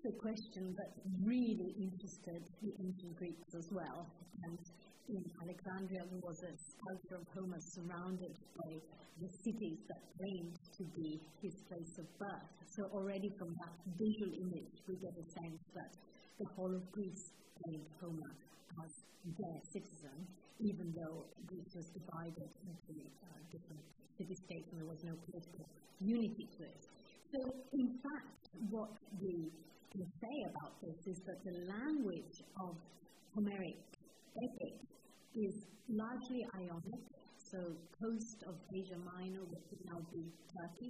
that's a question that really interested the ancient Greeks as well. And in Alexandria, there was a sculpture of Homer surrounded by the cities that claimed to be his place of birth. So already from that visual image, we get a sense that the whole of Greece claimed Homer as their citizen, even though Greece was divided into different city-states and there was no political unity to it. So, in fact, what we can say about this is that the language of Homeric epic is largely Ionic, so coast of Asia Minor, which would now be Turkey,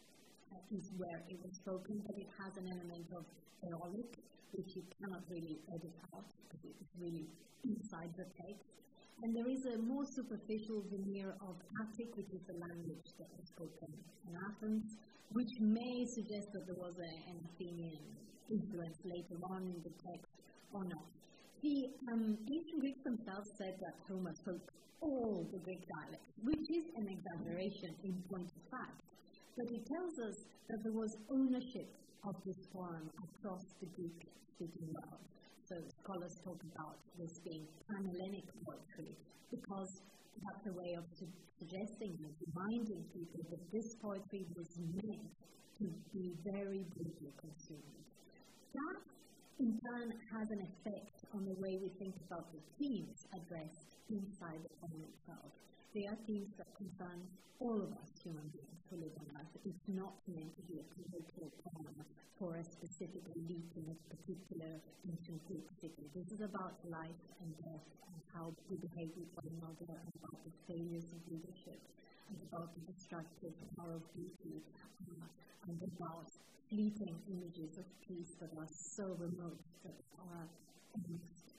is where it was spoken, but it has an element of Aeolic, which you cannot really edit out because it's really inside the text. And there is a more superficial veneer of Attic, which is the language that was spoken in Athens, which may suggest that there was an Athenian influence later on in the text or not. The ancient Greeks themselves said that Homer spoke all the Greek dialects, which is an exaggeration in point of fact. But it tells us that there was ownership of this form across the Greek-speaking world. So scholars talk about this being Panhellenic poetry because that's a way of suggesting and reminding people that this poetry was meant to be very briefly consumed. That, in turn, has an effect on the way we think about the themes addressed inside the poem itself. They are themes that concern all of us human beings who live on Earth. It's not meant to be a political poem for a specific elite in a particular ancient Greek city. This is about life and death and how we behave with one another, and about the failures of leadership, and about the destructive power of beauty, and about fleeting images of peace that are so remote that are almost